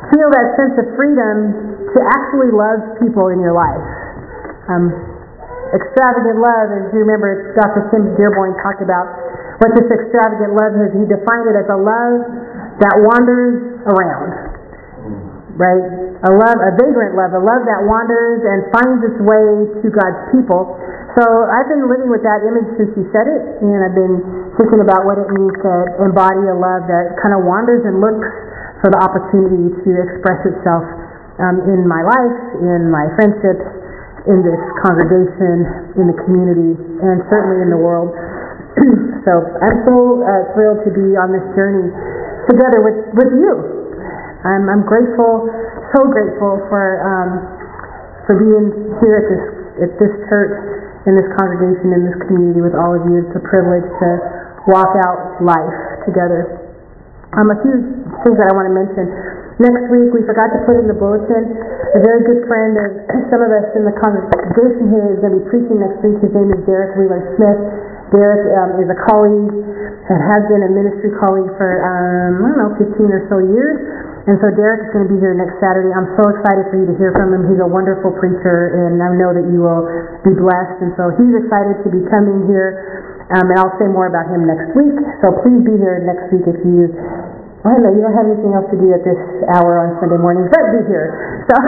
feel that sense of freedom to actually love people in your life. Extravagant love, as you remember, Dr. Tim Dearborn talked about what this extravagant love is. He defined it as a love that wanders around, right? A vagrant love, a love that wanders and finds its way to God's people. So I've been living with that image since he said it, and I've been thinking about what it means to embody a love that kind of wanders and looks for the opportunity to express itself in my life, in my friendships, in this congregation, in the community, and certainly in the world. So I'm so thrilled to be on this journey together with you. I'm grateful, so grateful for being here at this church, in this congregation, in this community with all of you. It's a privilege to walk out life together. A few things that I want to mention. Next week, we forgot to put in the bulletin, a very good friend of some of us in the congregation here is going to be preaching next week. His name is Derek Wheeler-Smith. Derek is a colleague and has been a ministry colleague for, 15 or so years. And so Derek is going to be here next Saturday. I'm so excited for you to hear from him. He's a wonderful preacher, and I know that you will be blessed. And so he's excited to be coming here, and I'll say more about him next week. So please be here next week if you... I don't know, you don't have anything else to do at this hour on Sunday mornings, but be here. So,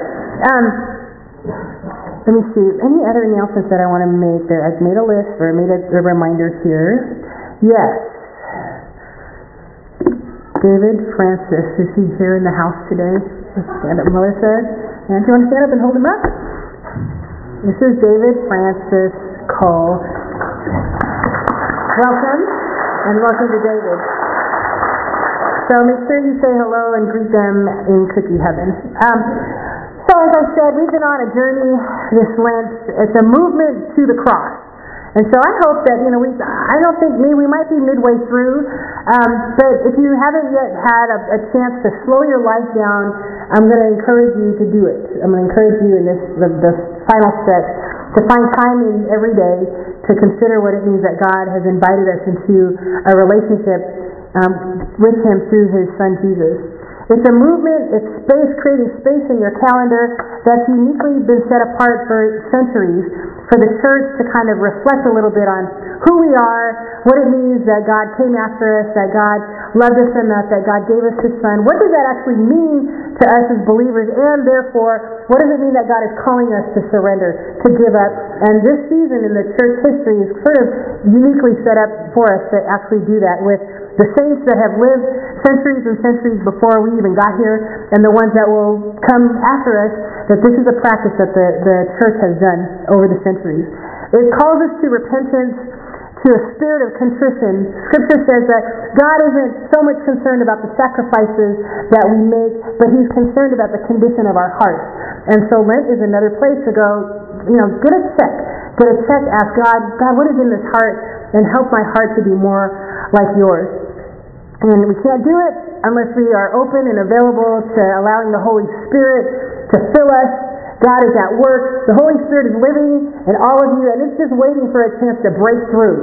let me see. Any other announcements that I want to make there? I've made a list, or I made a reminder here. Yes. David Francis, is he here in the house today? Stand up, Melissa. And do you want to stand up and hold him up? This is David Francis Cole. Welcome, and welcome to David. So make sure you say hello and greet them in cookie heaven. So as I said, we've been on a journey this Lent. It's a movement to the cross. And so I hope that, I don't think we might be midway through, but if you haven't yet had a chance to slow your life down, I'm going to encourage you to do it. I'm going to encourage you in the final stretch to find time in every day to consider what it means that God has invited us into a relationship with Him through His Son Jesus. It's a movement, it's creating space in your calendar that's uniquely been set apart for centuries for the church to kind of reflect a little bit on who we are, what it means that God came after us, that God loved us enough, that God gave us His Son. What does that actually mean to us as believers, and therefore, what does it mean that God is calling us to surrender, to give up? And this season in the church history is sort of uniquely set up for us to actually do that with the saints that have lived centuries and centuries before we even got here, and the ones that will come after us, that this is a practice that the church has done over the centuries. It calls us to repentance, to a spirit of contrition. Scripture says that God isn't so much concerned about the sacrifices that we make, but He's concerned about the condition of our hearts. And so Lent is another place to go, get a check. Get a check, ask God, what is in this heart? And help my heart to be more like yours. And we can't do it unless we are open and available to allowing the Holy Spirit to fill us. God is at work. The Holy Spirit is living in all of you, and it's just waiting for a chance to break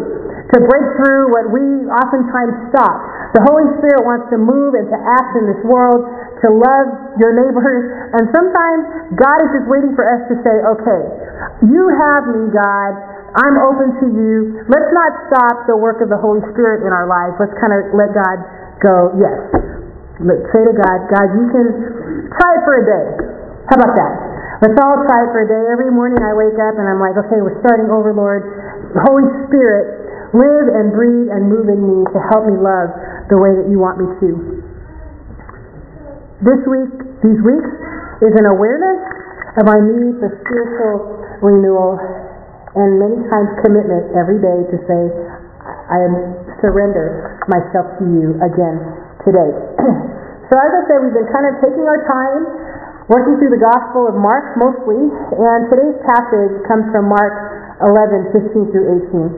through what we oftentimes stop. The Holy Spirit wants to move and to act in this world, to love your neighbors, and sometimes God is just waiting for us to say, okay, you have me, God. I'm open to you. Let's not stop the work of the Holy Spirit in our lives. Let's kind of let God go, yes. Let's say to God, you can try it for a day. How about that? Let's all try it for a day. Every morning I wake up and I'm like, okay, we're starting over, Lord. The Holy Spirit, live and breathe and move in me to help me love the way that you want me to. These weeks, is an awareness of our need for spiritual renewal, and many times commitment every day to say, I surrender myself to you again today. So as I said, we've been kind of taking our time, working through the Gospel of Mark mostly, and today's passage comes from Mark 11:15 through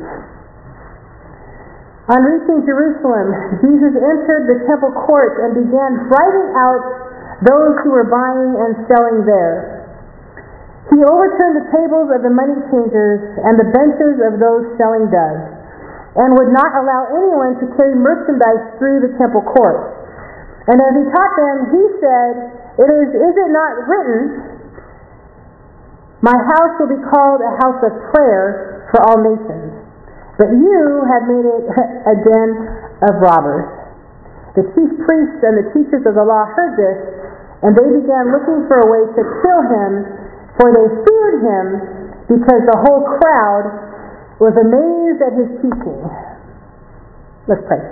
18. On reaching Jerusalem, Jesus entered the temple courts and began driving out those who were buying and selling there. He overturned the tables of the money changers and the benches of those selling doves, and would not allow anyone to carry merchandise through the temple courts. And as he taught them, he said, Is it not written, my house will be called a house of prayer for all nations, but you have made it a den of robbers. The chief priests and the teachers of the law heard this, and they began looking for a way to kill him, for they feared him, because the whole crowd was amazed at his teaching. Let's pray.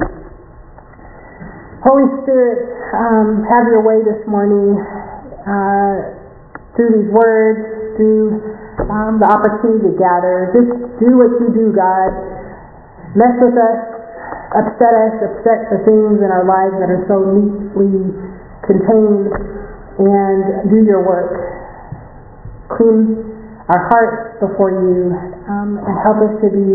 Holy Spirit, have your way this morning through these words, through the opportunity to gather. Just do what you do, God. Mess with us, upset the things in our lives that are so neatly contained, and do your work. Clean our hearts before you, and help us to be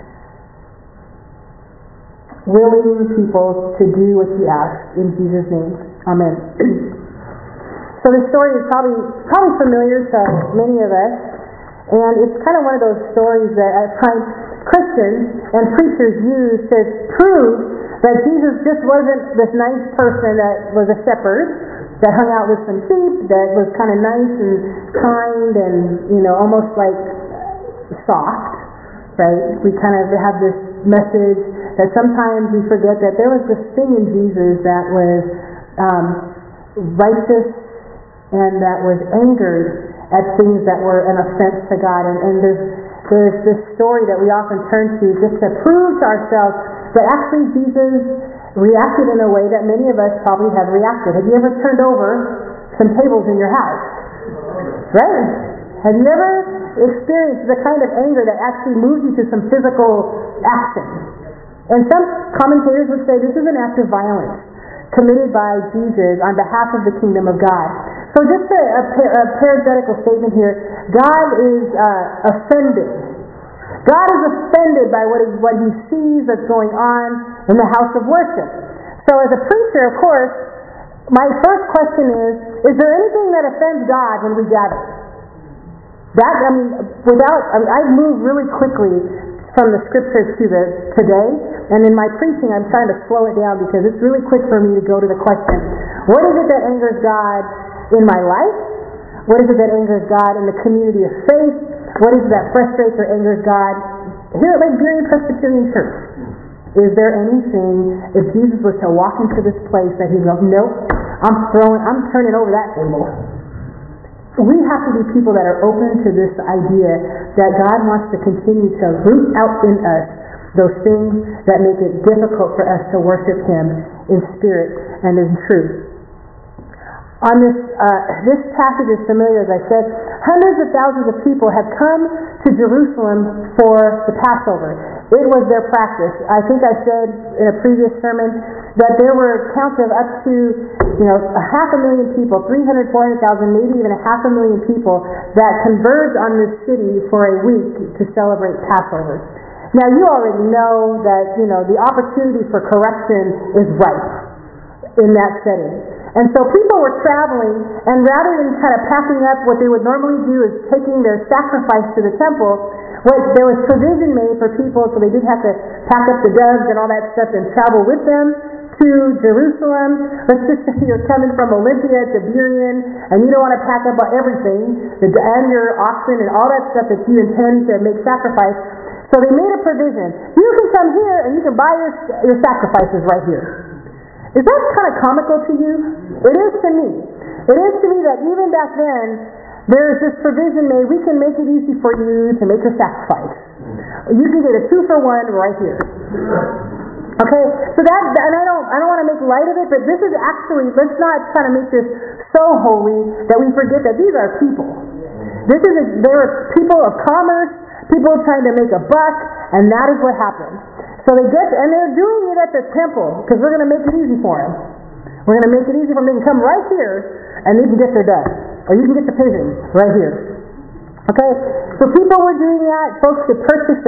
willing people to do what you ask. In Jesus' name, amen. So this story is probably familiar to many of us, and it's kind of one of those stories that at times Christians and preachers use to prove that Jesus just wasn't this nice person that was a shepherd, that hung out with some sheep, that was kind of nice and kind and, almost like soft, right? We kind of have this message that sometimes we forget that there was this thing in Jesus that was righteous and that was angered at things that were an offense to God. And there's this story that we often turn to just to prove to ourselves that actually Jesus reacted in a way that many of us probably have reacted. Have you ever turned over some tables in your house? Right? Have you ever experienced the kind of anger that actually moves you to some physical action? And some commentators would say this is an act of violence committed by Jesus on behalf of the kingdom of God. So just a parenthetical statement here. God is offended. God is offended by what he sees that's going on in the house of worship. So as a preacher, of course, my first question is there anything that offends God when we gather? I've moved really quickly from the scriptures to today, and in my preaching I'm trying to slow it down because it's really quick for me to go to the question, what is it that angers God in my life? What is it that angers God in the community of faith? What is it that frustrates or angers God here at Lake Burien Presbyterian Church? Is there anything, if Jesus was to walk into this place, that he'd go, nope, I'm turning over that table? We have to be people that are open to this idea that God wants to continue to root out in us those things that make it difficult for us to worship him in spirit and in truth. On this passage is familiar, as I said. Hundreds of thousands of people have come to Jerusalem for the Passover. It was their practice. I think I said in a previous sermon that there were counts of up to 500,000 people, 300,000, 400,000, maybe even 500,000 people that converged on this city for a week to celebrate Passover. Now you already know that the opportunity for corruption is ripe in that setting. And so people were traveling, and rather than kind of packing up, what they would normally do is taking their sacrifice to the temple. There was provision made for people, so they didn't have to pack up the doves and all that stuff and travel with them to Jerusalem. Let's just say you're coming from Olympia to Burien, and you don't want to pack up everything, and your oxen and all that stuff that you intend to make sacrifice. So they made a provision. You can come here and you can buy your sacrifices right here. Is that kind of comical to you? It is to me. It is to me that even back then, there's this provision made. We can make it easy for you to make a sacrifice. You can get a 2-for-1 right here. Okay, so that, and I don't want to make light of it, but this is actually, let's not try to make this so holy that we forget that these are people. They were people of commerce, people trying to make a buck, and that is what happened. So they're doing it at the temple, because we're going to make it easy for them. We're going to make it easy for them. They can come right here, and they can get their dove. Or you can get the pigeon right here. Okay? So people were doing that. Folks could purchase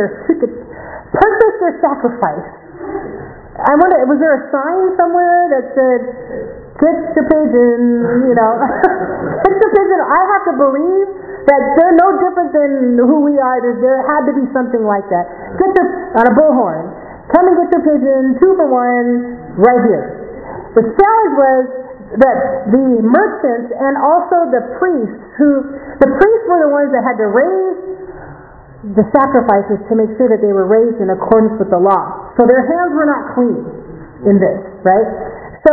their sacrifice. I wonder, was there a sign somewhere that said, get your pigeon, get your pigeon? I have to believe that they're no different than who we are. There had to be something like that. On a bullhorn. Come and get your pigeon, 2-for-1, right here. The challenge was that the merchants and also the priests were the ones that had to raise the sacrifices to make sure that they were raised in accordance with the law. So their hands were not clean in this, right? So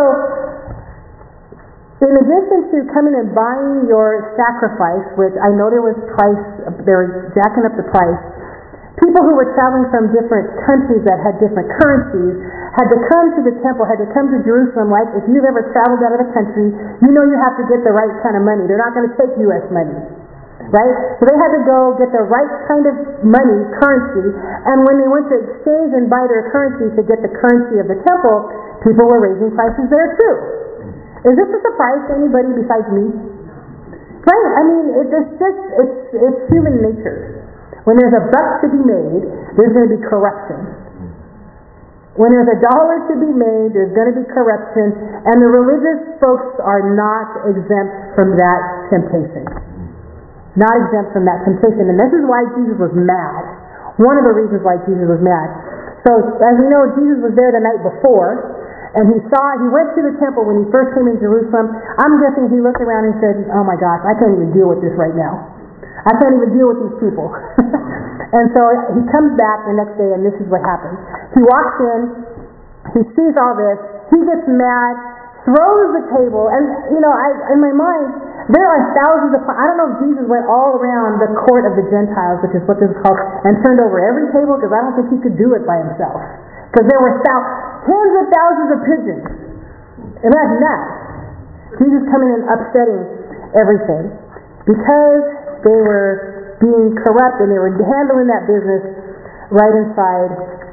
in addition to coming and buying your sacrifice, which I know they were jacking up the price, people who were traveling from different countries that had different currencies had to come to the temple, had to come to Jerusalem. Like if you've ever traveled out of the country, you know you have to get the right kind of money. They're not going to take U.S. money, right? So they had to go get the right kind of money, currency, and when they went to exchange and buy their currency to get the currency of the temple, people were raising prices there too. Is this a surprise to anybody besides me? Right? I mean, it's human nature. When there's a buck to be made, there's going to be corruption. When there's a dollar to be made, there's going to be corruption, and the religious folks are not exempt from that temptation. Not exempt from that temptation. And this is why Jesus was mad. One of the reasons why Jesus was mad. So, as we know, Jesus was there the night before, and he went to the temple when he first came in Jerusalem. I'm guessing he looked around and said, oh my gosh, I can't even deal with this right now. I can't even deal with these people. And so he comes back the next day, and this is what happens. He walks in, he sees all this, he gets mad, throws the table, and in my mind, there are thousands of, I don't know if Jesus went all around the court of the Gentiles, which is what this is called, and turned over every table, because I don't think he could do it by himself. Because there were tens of thousands of pigeons. Imagine that. Jesus coming and upsetting everything. Because they were being corrupt and they were handling that business right inside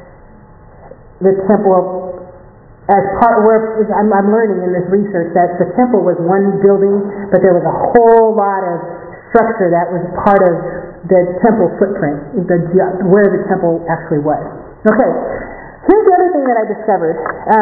the temple as part where I'm learning in this research that the temple was one building, but there was a whole lot of structure that was part of the temple footprint, where the temple actually was. Okay, here's the other thing that I discovered.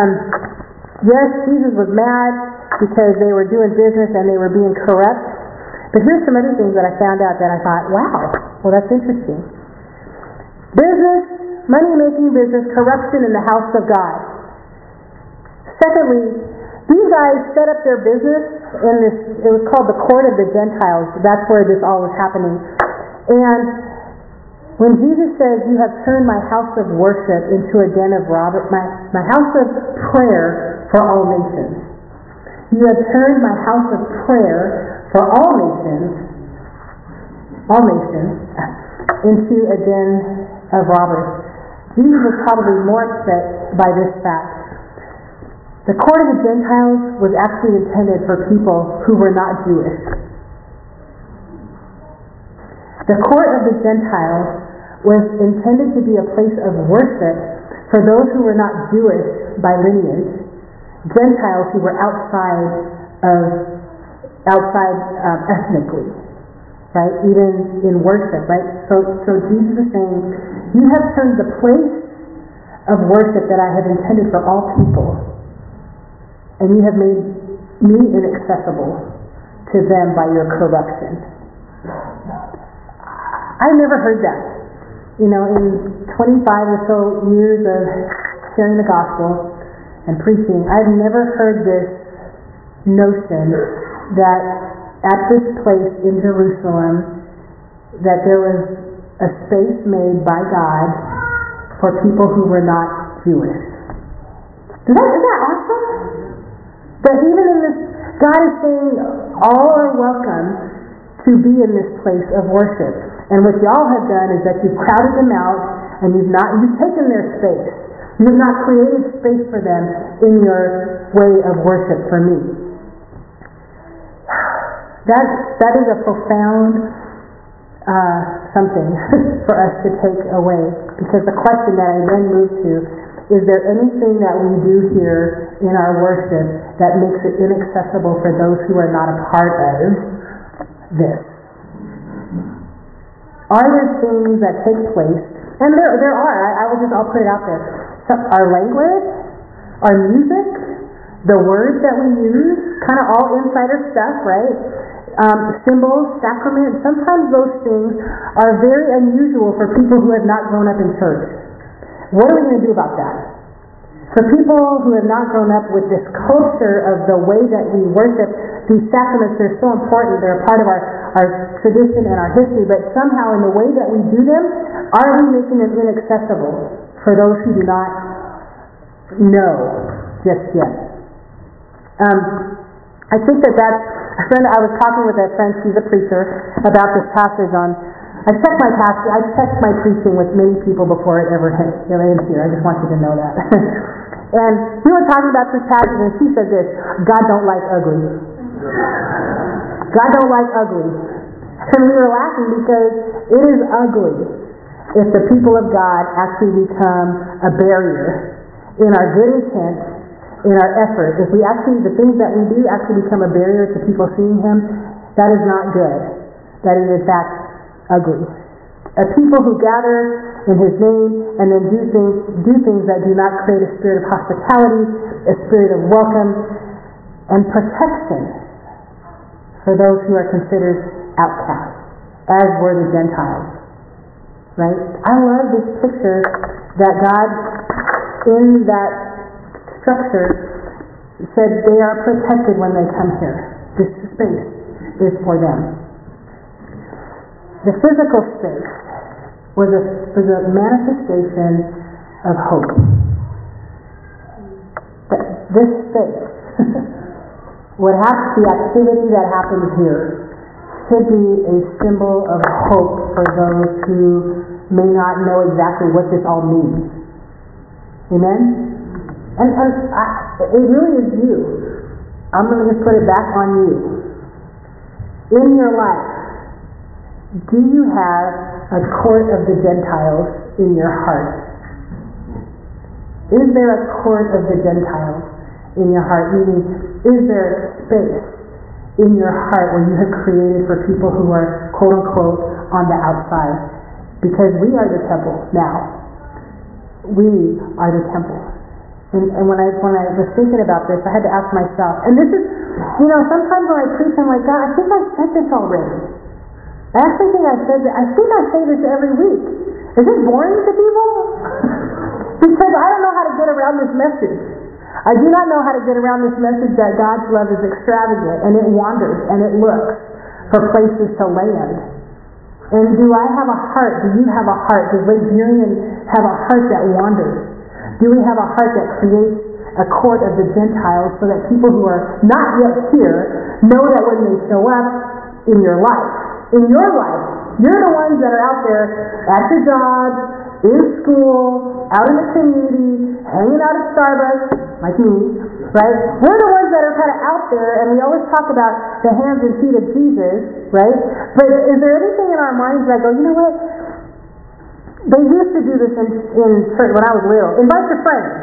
Yes, Jesus was mad because they were doing business and they were being corrupt. But here's some other things that I found out that I thought, wow, well that's interesting. Business, money-making business, corruption in the house of God. Secondly, these guys set up their business in this, it was called the court of the Gentiles. That's where this all was happening. And when Jesus says, you have turned my house of worship into a den of robbers, my house of prayer for all nations. You have turned my house of prayer for all nations, into a den of robbers. Jesus was probably more upset by this fact. The court of the Gentiles was actually intended for people who were not Jewish. The court of the Gentiles was intended to be a place of worship for those who were not Jewish by lineage, Gentiles who were outside ethnically, right? Even in worship, right? So Jesus is saying, you have turned the place of worship that I have intended for all people, and you have made me inaccessible to them by your corruption. I've never heard that. In 25 or so years of sharing the gospel and preaching, I've never heard this notion that at this place in Jerusalem that there was a space made by God for people who were not Jewish. Isn't that awesome? That even in this, God is saying all are welcome to be in this place of worship. And what y'all have done is that you've crowded them out and you've taken their space. You've not created space for them in your way of worship for me. That is a profound something for us to take away, because the question that I then move to, is there anything that we do here in our worship that makes it inaccessible for those who are not a part of this? Are there things that take place, and there are, I'll put it out there, our language, our music, the words that we use, kind of all insider stuff, right? Symbols, sacraments, sometimes those things are very unusual for people who have not grown up in church. What are we going to do about that? For people who have not grown up with this culture of the way that we worship, these sacraments are so important. They're a part of our tradition and our history, but somehow in the way that we do them, are we making them inaccessible for those who do not know just yet? I think that's a friend. I was talking with a friend, she's a preacher, about this passage on. I've checked my preaching with many people before it ever hit here. I just want you to know that. And we were talking about this passage, and she said this: God don't like ugly. God don't like ugly. And we were laughing because it is ugly if the people of God actually become a barrier in our good intent, in our effort. If we actually, the things that we do actually become a barrier to people seeing Him, that is not good. That is in fact ugly. A people who gather in His name and then do things that do not create a spirit of hospitality, a spirit of welcome and protection for those who are considered outcasts, as were the Gentiles. Right? I love this picture that God, in that structure, said they are protected when they come here. This space is for them. The physical space was a manifestation of hope. This space, the activity that happens here, should be a symbol of hope for those who may not know exactly what this all means. Amen? And it really is you. I'm going to just put it back on you. In your life, do you have a court of the Gentiles in your heart? Is there a court of the Gentiles in your heart? Meaning, is there space in your heart where you have created for people who are quote-unquote on the outside? Because we are the temple now. We are the temple. And when I was thinking about this, I had to ask myself, and this is, sometimes when I preach, I'm like, God, I think I've said this already. I actually think I say this every week. Is it boring to people? Because I don't know how to get around this message. I do not know how to get around this message that God's love is extravagant, and it wanders, and it looks for places to land. And do I have a heart? Do you have a heart? Does Lake Burien have a heart that wanders? Do we have a heart that creates a court of the Gentiles so that people who are not yet here know that when they show up in your life, you're the ones that are out there at your jobs, in school, out in the community, hanging out at Starbucks, like me, right? We're the ones that are kind of out there, and we always talk about the hands and feet of Jesus, right? But is there anything in our minds that go, you know what? They used to do this in church when I was little. Invite your friends.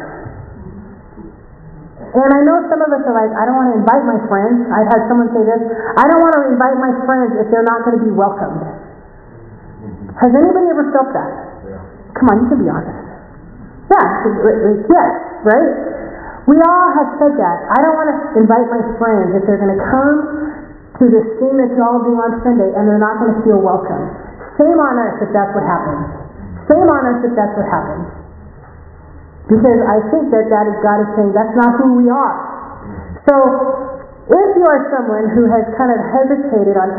And I know some of us are like, I don't want to invite my friends. I've had someone say this, I don't want to invite my friends if they're not going to be welcomed. Has anybody ever felt that? Yeah. Come on, you can be honest. Yeah, yes, right? We all have said that. I don't want to invite my friends if they're going to come to this thing that you all do on Sunday and they're not going to feel welcome. Shame on us if that's what happens. Shame on us if that's what happens. Because I think that is God is saying that's not who we are. So, if you are someone who has kind of hesitated on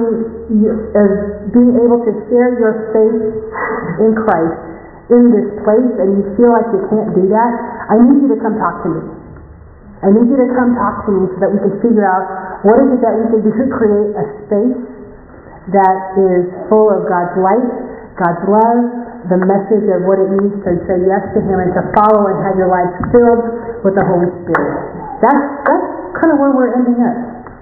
being able to share your faith in Christ in this place, and you feel like you can't do that, I need you to come talk to me. I need you to come talk to me so that we can figure out what is it that we could create a space that is full of God's light, God's love, the message of what it means to say yes to Him and to follow and have your lives filled with the Holy Spirit. That's kind of where we're ending up.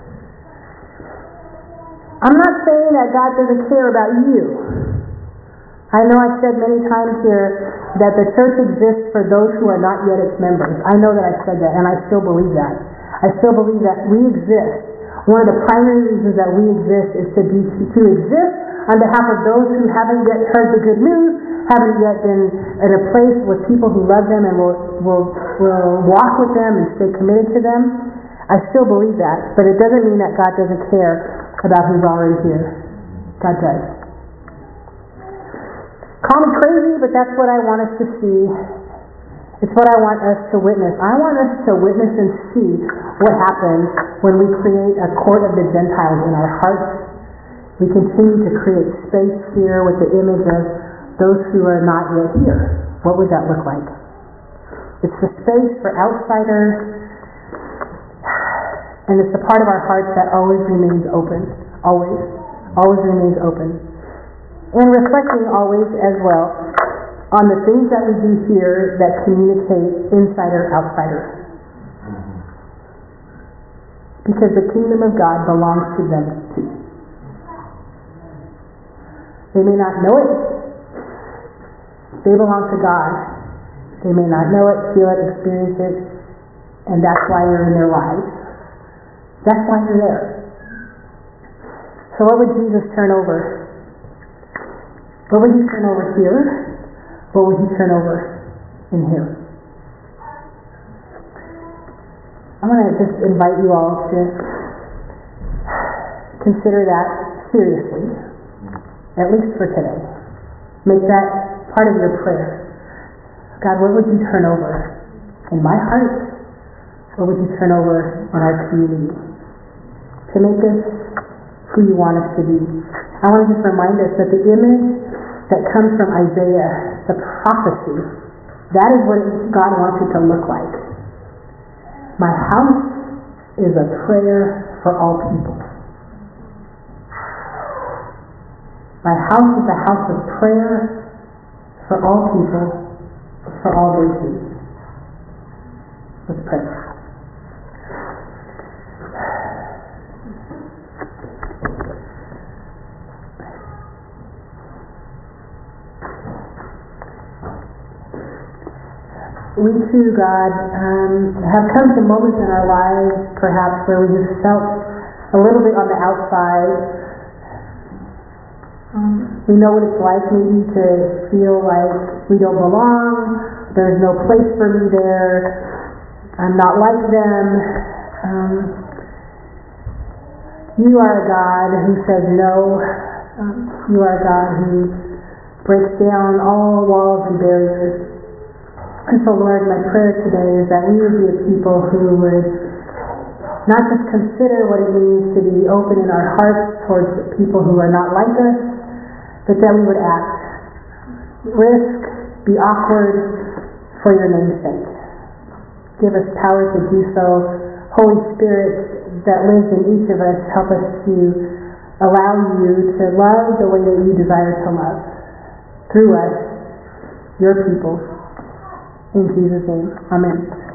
I'm not saying that God doesn't care about you. I know I've said many times here that the church exists for those who are not yet its members. I know that I've said that, and I still believe that. I still believe that we exist. One of the primary reasons that we exist is to exist on behalf of those who haven't yet heard the good news, haven't yet been in a place with people who love them and will walk with them and stay committed to them. I still believe that, but it doesn't mean that God doesn't care about who's already here. God does. Call me crazy, but that's what I want us to see. It's what I want us to witness. I want us to witness and see what happens when we create a court of the Gentiles in our hearts. We continue to create space here with the image of those who are not yet here. What would that look like? It's the space for outsiders, and it's the part of our hearts that always remains open. Always remains open. And reflecting always as well on the things that we do here that communicate insider-outsider. Because the kingdom of God belongs to them too. They may not know it. They belong to God. They may not know it, feel it, experience it, and that's why you're in their lives. That's why you're there. So what would Jesus turn over? What would he turn over here? What would he turn over in here? I'm going to just invite you all to consider that seriously, at least for today. Make that part of your prayer. God, what would you turn over in my heart? What would you turn over in our community to make us who you want us to be? I want to just remind us that the image that comes from Isaiah, the prophecy, that is what God wants it to look like. My house is a prayer for all people. My house is a house of prayer for all people, for all races. Let's pray. We too, God, have come to moments in our lives, perhaps, where we have felt a little bit on the outside. We know what it's like maybe to feel like we don't belong, there's no place for me there, I'm not like them. You are a God who says no. You are a God who breaks down all walls and barriers. And so, Lord, my prayer today is that we would be a people who would not just consider what it means to be open in our hearts towards people who are not like us, but that we would act, risk, be awkward for your name's sake. Give us power to do so. Holy Spirit that lives in each of us, help us to allow you to love the way that you desire to love through us, your people. In Jesus' name, amen.